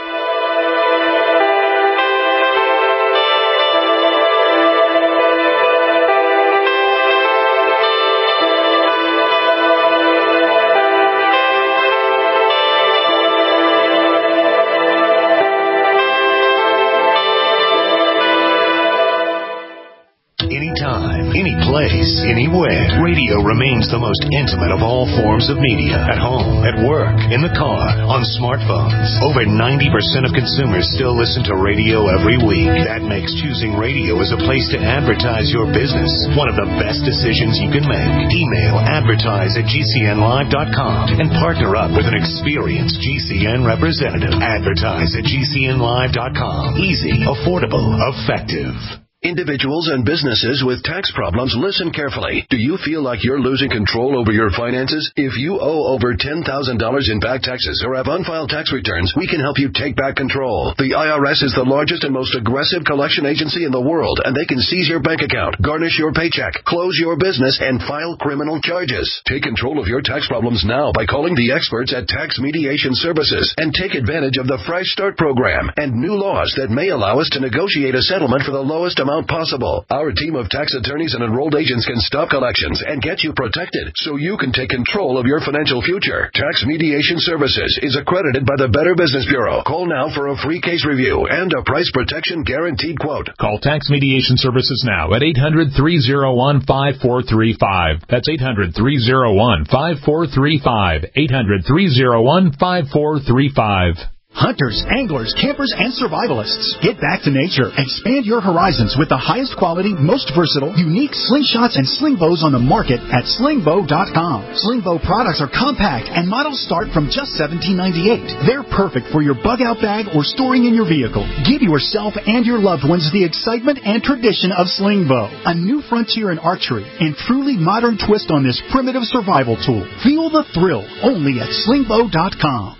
Speaker 1: Any place, anywhere. Radio remains the most intimate of all forms of media. At home, at work, in the car, on smartphones. Over ninety percent of consumers still listen to radio every week. That makes choosing radio as a place to advertise your business one of the best decisions you can make. Email advertise at G C N live dot com and partner up with an experienced G C N representative. Advertise at G C N live dot com. Easy, affordable, effective.
Speaker 15: Individuals and businesses with tax problems, listen carefully. Do you feel like you're losing control over your finances? If you owe over ten thousand dollars in back taxes or have unfiled tax returns, we can help you take back control. The I R S is the largest and most aggressive collection agency in the world, and they can seize your bank account, garnish your paycheck, close your business, and file criminal charges. Take control of your tax problems now by calling the experts at Tax Mediation Services and take advantage of the Fresh Start program and new laws that may allow us to negotiate a settlement for the lowest amount possible. Our team of tax attorneys and enrolled agents can stop collections and get you protected so you can take control of your financial future. Tax Mediation Services is accredited by the Better Business Bureau. Call now for a free case review and a price protection guaranteed quote.
Speaker 13: Call Tax Mediation Services now at eight hundred, three oh one, five four three five. That's eight hundred, three oh one, five four three five. eight hundred, three oh one, five four three five.
Speaker 16: Hunters, anglers, campers, and survivalists. Get back to nature. Expand your horizons with the highest quality, most versatile, unique slingshots and sling bows on the market at sling bow dot com. Sling bow products are compact and models start from just seventeen ninety-eight. They're perfect for your bug out bag or storing in your vehicle. Give yourself and your loved ones the excitement and tradition of sling bow. A new frontier in archery and truly modern twist on this primitive survival tool. Feel the thrill only at sling bow dot com.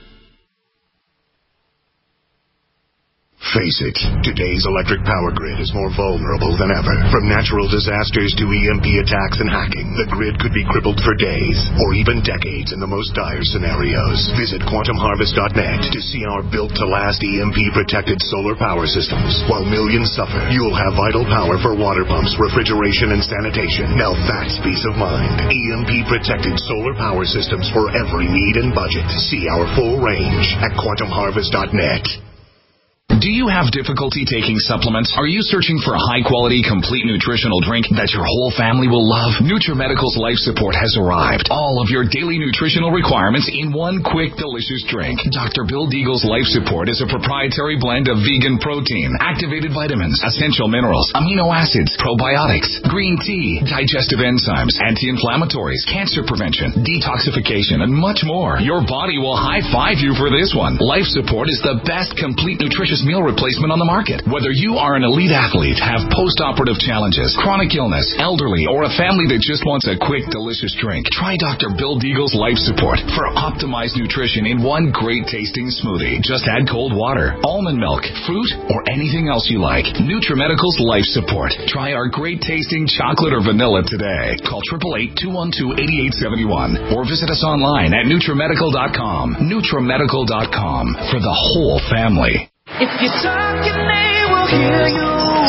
Speaker 1: Face it, today's electric power grid is more vulnerable than ever. From natural disasters to E M P attacks and hacking, the grid could be crippled for days or even decades in the most dire scenarios. Visit quantum harvest dot net to see our built-to-last E M P-protected solar power systems. While millions suffer, you'll have vital power for water pumps, refrigeration, and sanitation. Now that's peace of mind. E M P-protected solar power systems for every need and budget. See our full range at quantum harvest dot net.
Speaker 17: Do you have difficulty taking supplements? Are you searching for a high-quality, complete nutritional drink that your whole family will love? NutriMedical's Life Support has arrived. All of your daily nutritional requirements in one quick, delicious drink. Doctor Bill Deagle's Life Support is a proprietary blend of vegan protein, activated vitamins, essential minerals, amino acids, probiotics, green tea, digestive enzymes, anti-inflammatories, cancer prevention, detoxification, and much more. Your body will high-five you for this one. Life Support is the best complete nutritious meal replacement on the market. Whether you are an elite athlete, have post-operative challenges, chronic illness, elderly, or a family that just wants a quick, delicious drink, try Doctor Bill Deagle's Life Support for optimized nutrition in one great-tasting smoothie. Just add cold water, almond milk, fruit, or anything else you like. NutriMedical's Life Support. Try our great-tasting chocolate or vanilla today. Call eight eight eight, two one two, eight eight seven one or visit us online at NutriMedical dot com. NutriMedical dot com for the whole family.
Speaker 18: If you're talking, they will hear you.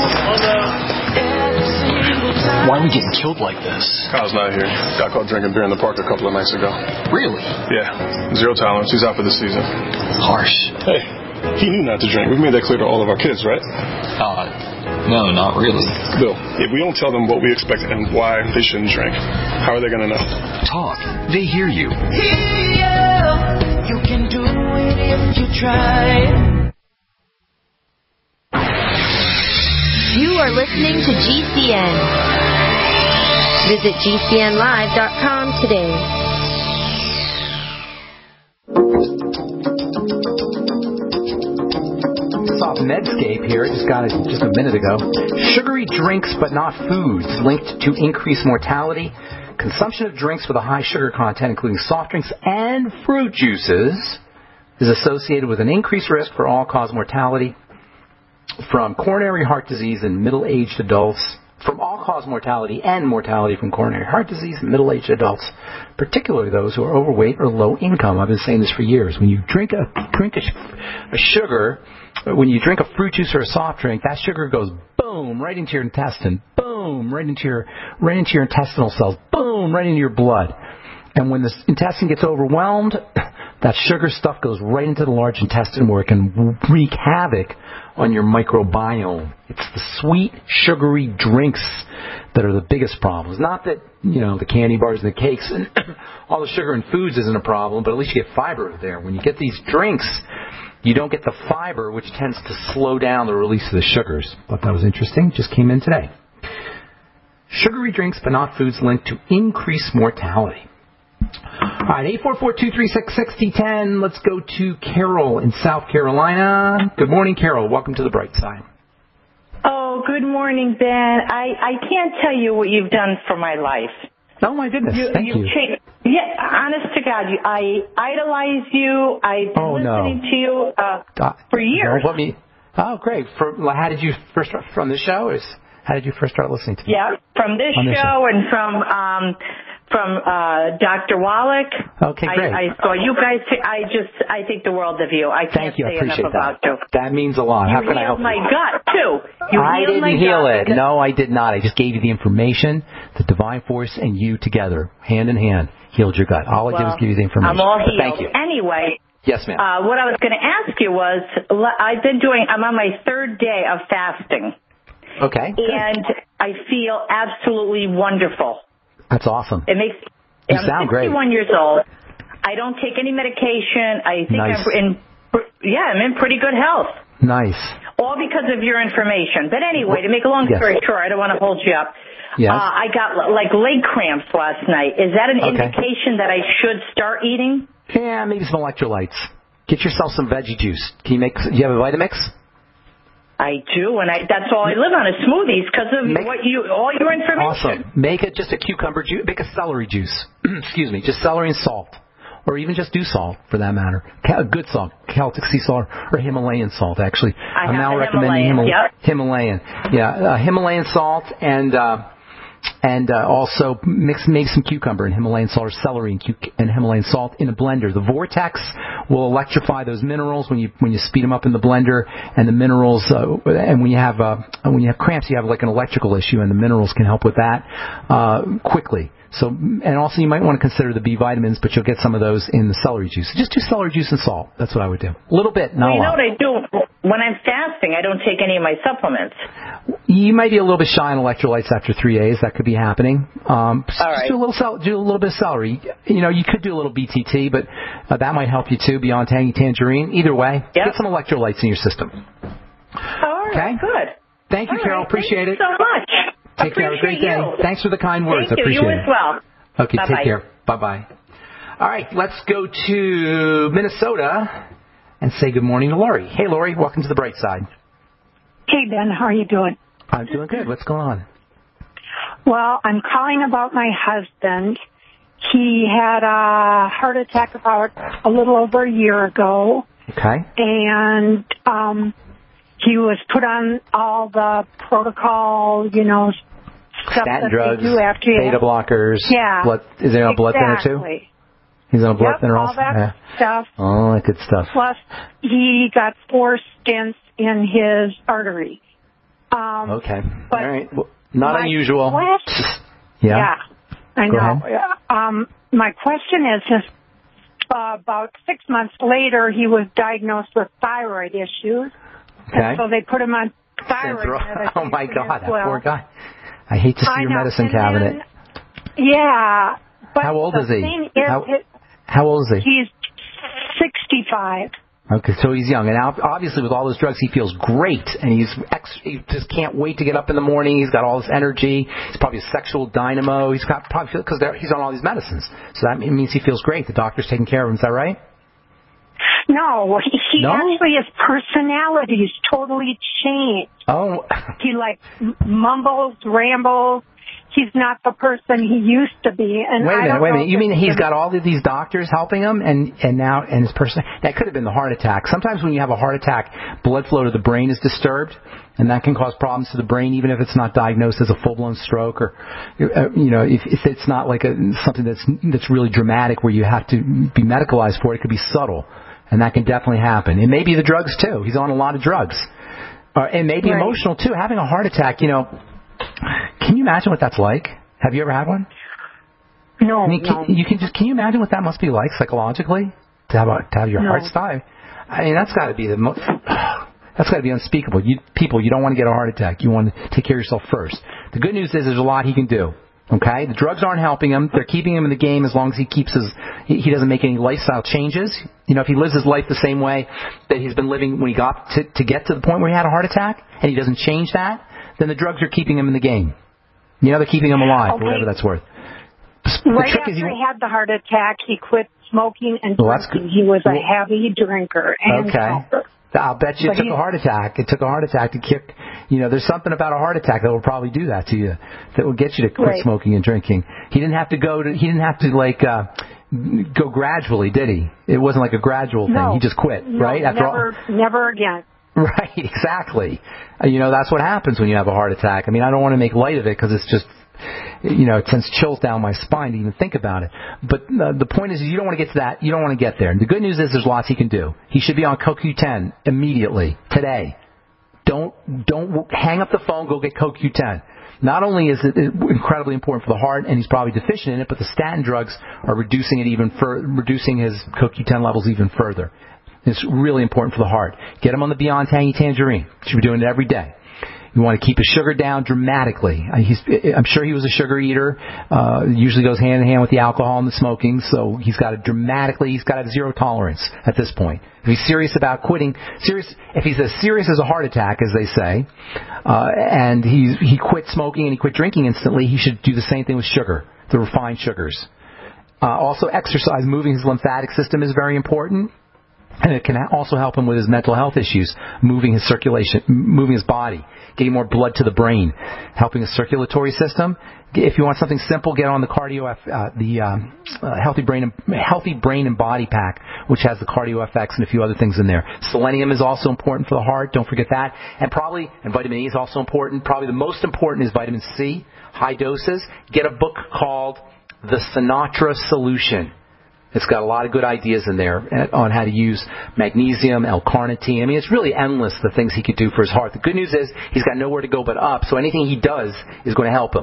Speaker 19: Why are we getting killed like this?
Speaker 20: Kyle's not here. Got caught drinking beer in the park a couple of nights ago.
Speaker 19: Really?
Speaker 20: Yeah. Zero tolerance. He's out for the season.
Speaker 19: Harsh.
Speaker 20: Hey, he knew not to drink. We've made that clear to all of our kids, right?
Speaker 19: Uh, no, not really.
Speaker 20: Bill, if we don't tell them what we expect and why they shouldn't drink, how are they going to know?
Speaker 17: Talk. They hear you.
Speaker 18: Yeah, you can do it if you try.
Speaker 8: You are listening to G C N. Visit G C N live dot com today.
Speaker 2: Saw Medscape here. Just got it just a minute ago. Sugary drinks but not foods linked to increased mortality. Consumption of drinks with a high sugar content, including soft drinks and fruit juices, is associated with an increased risk for all-cause mortality from coronary heart disease in middle-aged adults, from all-cause mortality and mortality from coronary heart disease in middle-aged adults, particularly those who are overweight or low income. I've been saying this for years. When you drink a drink a, a sugar, when you drink a fruit juice or a soft drink, that sugar goes boom right into your intestine, boom right into your right into your intestinal cells, boom right into your blood. And when the intestine gets overwhelmed, that sugar stuff goes right into the large intestine where it can wreak havoc on your microbiome. It's the sweet, sugary drinks that are the biggest problems. Not that, you know, the candy bars and the cakes and all the sugar in foods isn't a problem, but at least you get fiber there. When you get these drinks, you don't get the fiber, which tends to slow down the release of the sugars. Thought that was interesting. Just came in today. Sugary drinks, but not foods, linked to increased mortality. All right, eight four four, two three six, six zero one zero. Let's go to Carol in South Carolina. Good morning, Carol. Welcome to the Bright Side.
Speaker 21: Oh, good morning, Ben. I, I can't tell you what you've done for my life.
Speaker 2: Oh, my goodness.
Speaker 21: You,
Speaker 2: Thank
Speaker 21: you.
Speaker 2: you.
Speaker 21: Cha- yeah, honest to God, you, I idolize you. I've been
Speaker 2: oh,
Speaker 21: listening
Speaker 2: no.
Speaker 21: to you uh,
Speaker 2: uh,
Speaker 21: for years.
Speaker 2: No, let me, oh, great. For, how did you first start from this show? Or how did you first start listening to me?
Speaker 21: Yeah, from this,
Speaker 2: this
Speaker 21: show, show and from... Um, From uh, Doctor Wallach.
Speaker 2: Okay, great.
Speaker 21: I, I saw you guys. I just, I think the world of you. I can't
Speaker 2: Thank you.
Speaker 21: say
Speaker 2: I appreciate
Speaker 21: enough about
Speaker 2: that.
Speaker 21: you.
Speaker 2: That means a lot.
Speaker 21: You
Speaker 2: How can I help
Speaker 21: healed my
Speaker 2: you?
Speaker 21: gut too. You
Speaker 2: I
Speaker 21: healed
Speaker 2: didn't
Speaker 21: my
Speaker 2: heal
Speaker 21: gut
Speaker 2: it. No, I did not. I just gave you the information. The divine force and you together, hand in hand, healed your gut. All I
Speaker 21: well,
Speaker 2: did was give you the information.
Speaker 21: I'm all
Speaker 2: but
Speaker 21: healed.
Speaker 2: Thank you.
Speaker 21: Anyway.
Speaker 2: Yes, ma'am.
Speaker 21: Uh, what I was going to ask you was, I've been doing. I'm on my third day of fasting.
Speaker 2: Okay.
Speaker 21: And good. I feel absolutely wonderful.
Speaker 2: That's awesome.
Speaker 21: It makes.
Speaker 2: You
Speaker 21: I'm
Speaker 2: sound
Speaker 21: sixty-one
Speaker 2: great.
Speaker 21: years old. I don't take any medication. I think
Speaker 2: nice.
Speaker 21: I'm in, yeah, I'm in pretty good health.
Speaker 2: Nice.
Speaker 21: All because of your information. But anyway, to make a long
Speaker 2: yes.
Speaker 21: story short, I don't want to hold you up.
Speaker 2: Yes.
Speaker 21: Uh, I got like leg cramps last night. Is that an
Speaker 2: okay.
Speaker 21: indication that I should start eating?
Speaker 2: Yeah, maybe some electrolytes. Get yourself some veggie juice. Can you make? Do you have a Vitamix?
Speaker 21: I do, and I, that's all I live on is smoothies because of make, what you, all your information.
Speaker 2: Awesome. Make it just a cucumber juice. Make a celery juice. Excuse me, just celery and salt, or even just do salt for that matter. Good salt, Celtic sea salt, or Himalayan salt. Actually,
Speaker 21: I
Speaker 2: I'm
Speaker 21: have
Speaker 2: now
Speaker 21: the
Speaker 2: recommending
Speaker 21: Himalayan.
Speaker 2: Himal-
Speaker 21: Yep.
Speaker 2: Himalayan. Yeah, uh, Himalayan salt and. Uh, And uh, also mix make some cucumber and Himalayan salt or celery and, cu- and Himalayan salt in a blender. The vortex will electrify those minerals when you when you speed them up in the blender, and the minerals. Uh, and when you have uh, when you have cramps, you have like an electrical issue, and the minerals can help with that uh, quickly. So, and also you might want to consider the B vitamins, but you'll get some of those in the celery juice. Just do celery juice and salt. That's what I would do. A little bit, not
Speaker 21: well, you
Speaker 2: a lot.
Speaker 21: know what I do? when I'm fasting, I don't take any of my supplements.
Speaker 2: You might be a little bit shy on electrolytes after three days. That could be happening. Um, just
Speaker 21: All right.
Speaker 2: do a little cel- do a little bit of celery. You know, you could do a little B T T, but uh, that might help you too. Beyond Tangy Tangerine. Either way,
Speaker 21: yep.
Speaker 2: get some electrolytes in your system.
Speaker 21: All right.
Speaker 2: Okay.
Speaker 21: Good.
Speaker 2: Thank you,
Speaker 21: All
Speaker 2: Carol.
Speaker 21: Right.
Speaker 2: Appreciate
Speaker 21: Thank
Speaker 2: it.
Speaker 21: you so much.
Speaker 2: Take care. Have a great day.
Speaker 21: You.
Speaker 2: Thanks for the kind words.
Speaker 21: Thank you.
Speaker 2: Appreciate
Speaker 21: You
Speaker 2: it.
Speaker 21: as well.
Speaker 2: Okay.
Speaker 21: Bye-bye.
Speaker 2: Take care. Bye bye. All right. Let's go to Minnesota and say good morning to Lori. Hey, Lori. Welcome to the bright side.
Speaker 3: Hey, Ben. How are you doing?
Speaker 2: I'm doing good. What's going on?
Speaker 3: Well, I'm calling about my husband. He had a heart attack about a little over a year ago.
Speaker 2: Okay.
Speaker 3: And um, he was put on all the protocol, you know, stuff
Speaker 2: Statin
Speaker 3: that
Speaker 2: drugs,
Speaker 3: they do after you
Speaker 2: beta
Speaker 3: have,
Speaker 2: blockers.
Speaker 3: Yeah.
Speaker 2: Blood, is there a blood thinner
Speaker 3: exactly.
Speaker 2: too? He's on a blood
Speaker 3: yep,
Speaker 2: thinner
Speaker 3: all
Speaker 2: also?
Speaker 3: that
Speaker 2: Yeah.
Speaker 3: stuff.
Speaker 2: All that good stuff.
Speaker 3: Plus, he got four stents in his artery. Um,
Speaker 2: okay.
Speaker 3: But
Speaker 2: all right. Well, not
Speaker 3: my
Speaker 2: unusual.
Speaker 3: Question,
Speaker 2: yeah.
Speaker 3: yeah. I
Speaker 2: Go
Speaker 3: know.
Speaker 2: ahead.
Speaker 3: Um, my question is, is uh, about six months later, he was diagnosed with thyroid issues.
Speaker 2: Okay.
Speaker 3: And so they put him on thyroid
Speaker 2: Synthro-
Speaker 3: medication.
Speaker 2: Oh, my God.
Speaker 3: as well.
Speaker 2: That poor guy. I hate to see
Speaker 3: I
Speaker 2: your
Speaker 3: know.
Speaker 2: medicine
Speaker 3: And
Speaker 2: cabinet.
Speaker 3: then, yeah. But
Speaker 2: How old
Speaker 3: the
Speaker 2: is he?
Speaker 3: thing is,
Speaker 2: How,
Speaker 3: it,
Speaker 2: how old is he?
Speaker 3: he's sixty-five.
Speaker 2: Okay, so he's young, and obviously with all those drugs, he feels great, and he's ex- he just can't wait to get up in the morning. He's got all this energy. He's probably a sexual dynamo. He's got probably because he's on all these medicines, so that means he feels great. The doctor's taking care of him. Is that right?
Speaker 3: No, he, he
Speaker 2: No?
Speaker 3: actually his personality's totally changed.
Speaker 2: Oh,
Speaker 3: He like m- mumbles, rambles. He's not the person he used to be. And
Speaker 2: wait a
Speaker 3: I
Speaker 2: minute,
Speaker 3: don't
Speaker 2: wait a
Speaker 3: know
Speaker 2: minute. You
Speaker 3: if
Speaker 2: mean
Speaker 3: it's
Speaker 2: he's
Speaker 3: been-
Speaker 2: got all of these doctors helping him, and and now and his person that could have been the heart attack. Sometimes when you have a heart attack, blood flow to the brain is disturbed, and that can cause problems to the brain, even if it's not diagnosed as a full-blown stroke, or uh, you know, if, if it's not like a, something that's that's really dramatic where you have to be medicalized for it. It could be subtle, and that can definitely happen. It may be the drugs too. He's on a lot of drugs, uh, and maybe
Speaker 3: Right.
Speaker 2: emotional too. Having a heart attack, you know, can you imagine what that's like? Have you ever had one?
Speaker 3: No,
Speaker 2: I mean,
Speaker 3: no.
Speaker 2: can, you can just can you imagine what that must be like psychologically to have a, to have your
Speaker 3: No.
Speaker 2: heart stop? I mean, that's got to be the most. That's got to be unspeakable. You people, you don't want to get a heart attack. You want to take care of yourself first. The good news is there's a lot he can do. Okay, the drugs aren't helping him. They're keeping him in the game as long as he keeps his. He, he doesn't make any lifestyle changes. You know, if he lives his life the same way that he's been living when he got to, to get to the point where he had a heart attack, and he doesn't change that, then the drugs are keeping him in the game. You know, they're keeping him alive,
Speaker 3: Okay.
Speaker 2: or whatever that's worth.
Speaker 3: Right
Speaker 2: the trick
Speaker 3: after
Speaker 2: is you,
Speaker 3: he had the heart attack, he quit smoking and
Speaker 2: Well, that's
Speaker 3: drinking.
Speaker 2: good.
Speaker 3: He was a
Speaker 2: Well,
Speaker 3: heavy drinker and
Speaker 2: okay.
Speaker 3: smoker.
Speaker 2: I'll bet you it
Speaker 3: But
Speaker 2: took
Speaker 3: he-
Speaker 2: a heart attack. It took a heart attack to kick. You know, there's something about a heart attack that will probably do that to you, that will get you to quit
Speaker 3: Right.
Speaker 2: smoking and drinking. He didn't have to go to. He didn't have to like uh, go gradually, did he? It wasn't like a gradual thing.
Speaker 3: No.
Speaker 2: He just quit,
Speaker 3: No,
Speaker 2: right? After all.
Speaker 3: never, never again.
Speaker 2: Right, exactly. Uh, You know, that's what happens when you have a heart attack. I mean, I don't want to make light of it because it's just, you know, it sends chills down my spine to even think about it. But uh, the point is, you don't want to get to that. You don't want to get there. And the good news is there's lots he can do. He should be on C O Q ten immediately, today. Don't, don't hang up the phone, go get C O Q ten. Not only is it incredibly important for the heart, and he's probably deficient in it, but the statin drugs are reducing it even fur- reducing his C O Q ten levels even further. It's really important for the heart. Get him on the Beyond Tangy Tangerine. You should be doing it every day. You want to keep his sugar down dramatically. He's, I'm sure he was a sugar eater. Uh, usually goes hand in hand with the alcohol and the smoking. So he's got to dramatically, he's got to have zero tolerance at this point. If he's serious about quitting, serious, if he's as serious as a heart attack, as they say, uh, and he's, he quit smoking and he quit drinking instantly, he should do the same thing with sugar, the refined sugars. Uh, also, exercise, moving his lymphatic system is very important. And it can also help him with his mental health issues, moving his circulation, moving his body, getting more blood to the brain, helping his circulatory system. If you want something simple, get on the cardio, uh, the um, uh, healthy brain, and, healthy brain and body pack, which has the cardio F X and a few other things in there. Selenium is also important for the heart. Don't forget that. And probably, and vitamin E is also important. Probably the most important is vitamin C, high doses. Get a book called The Sinatra Solution. It's got a lot of good ideas in there on how to use magnesium, L-carnitine. I mean, it's really endless, the things he could do for his heart. The good news is he's got nowhere to go but up, so anything he does is going to help him.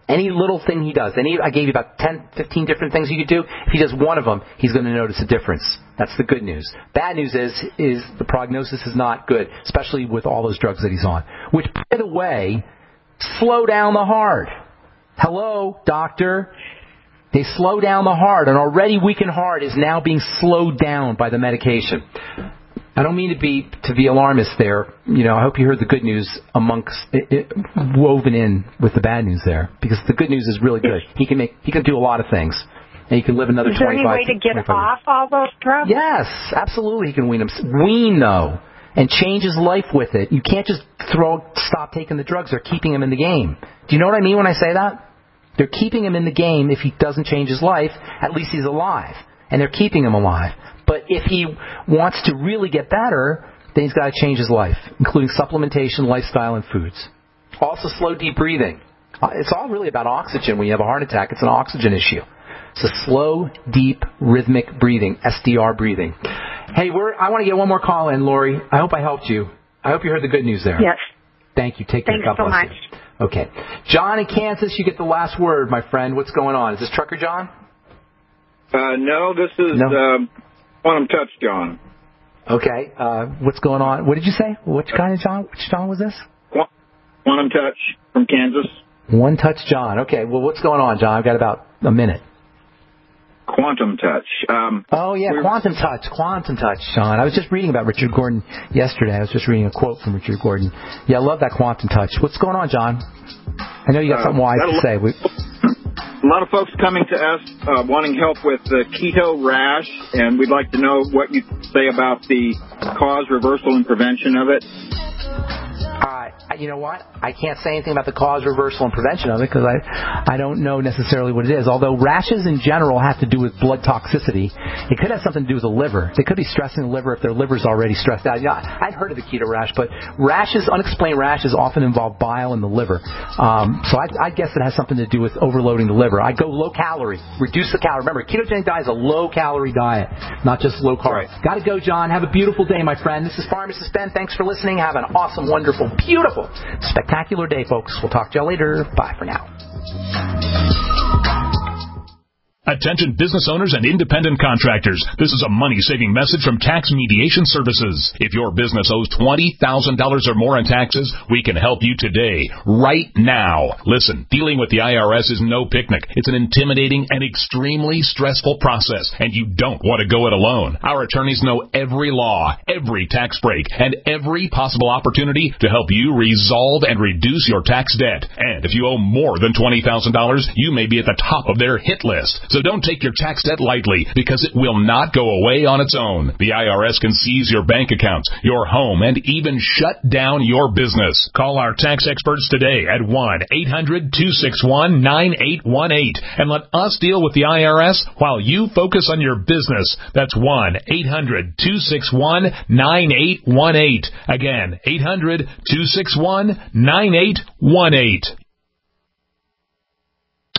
Speaker 2: Any little thing he does, any, I gave you about ten, fifteen different things you could do. If he does one of them, he's going to notice a difference. That's the good news. Bad news is, is the prognosis is not good, especially with all those drugs that he's on. Which, by the way, slow down the heart. Hello, doctor. They slow down the heart. An already weakened heart is now being slowed down by the medication. I don't mean to be to be alarmist there. You know, I hope you heard the good news amongst it, it, woven in with the bad news there, because the good news is really good. He can make he can do a lot of things, and he can live another twenty-five.
Speaker 3: Is there any way to get off all those drugs?
Speaker 2: Yes, absolutely. He can wean them. Wean though, and change his life with it. You can't just throw stop taking the drugs. They're keeping him in the game. Do you know what I mean when I say that? They're keeping him in the game. If he doesn't change his life, at least he's alive, and they're keeping him alive. But if he wants to really get better, then he's got to change his life, including supplementation, lifestyle, and foods. Also, slow, deep breathing. It's all really about oxygen. When you have a heart attack, it's an oxygen issue. So slow, deep, rhythmic breathing, S D R breathing. Hey, we're, I want to get one more call in, Lori. I hope I helped you. I hope you heard the good news there.
Speaker 3: Yes.
Speaker 2: Thank you. Take care.
Speaker 3: Thanks
Speaker 2: God
Speaker 3: so
Speaker 2: bless
Speaker 3: much.
Speaker 2: you. Okay. John in Kansas, you get the last word, my friend. What's going on? Is this Trucker John?
Speaker 4: Uh, no, this is...
Speaker 2: No.
Speaker 4: Uh, Quantum Touch, John.
Speaker 2: Okay. Uh, what's going on? What did you say? Which kind of John? Which John was this?
Speaker 4: Quantum Touch from Kansas.
Speaker 2: One Touch John. Okay. Well, what's going on, John? I've got about a minute.
Speaker 4: Quantum Touch. Um,
Speaker 2: oh, yeah, Quantum Touch. Quantum Touch, John. I was just reading about Richard Gordon yesterday. I was just reading a quote from Richard Gordon. Yeah, I love that Quantum Touch. What's going on, John? I know you got uh, something wise to say. We...
Speaker 4: A lot of folks coming to us uh, wanting help with the keto rash, and we'd like to know what you say about the cause, reversal, and prevention of it.
Speaker 2: Uh, you know what? I can't say anything about the cause, reversal, and prevention of it because I, I don't know necessarily what it is. Although rashes in general have to do with blood toxicity, it could have something to do with the liver. They could be stressing the liver if their liver's already stressed out. Yeah, I've heard of the keto rash, but rashes, unexplained rashes, often involve bile in the liver. Um, so I, I guess it has something to do with overloading the liver. I go low calorie, reduce the calorie. Remember, ketogenic diet is a low calorie diet, not just low carb. Right. Got to go, John. Have a beautiful day, my friend. This is Pharmacist Ben. Thanks for listening. Have an awesome, wonderful, beautiful, spectacular day, folks. We'll talk to you later. Bye for now.
Speaker 13: Attention business owners and independent contractors. This is a money-saving message from Tax Mediation Services. If your business owes twenty thousand dollars or more in taxes, we can help you today, right now. Listen, dealing with the I R S is no picnic. It's an intimidating and extremely stressful process, and you don't want to go it alone. Our attorneys know every law, every tax break, and every possible opportunity to help you resolve and reduce your tax debt. And if you owe more than twenty thousand dollars, you may be at the top of their hit list. So don't take your tax debt lightly, because it will not go away on its own. The I R S can seize your bank accounts, your home, and even shut down your business. Call our tax experts today at one eight hundred two six one nine eight one eight and let us deal with the I R S while you focus on your business. That's one eight hundred two six one nine eight one eight. Again, eight hundred two six one nine eight one eight.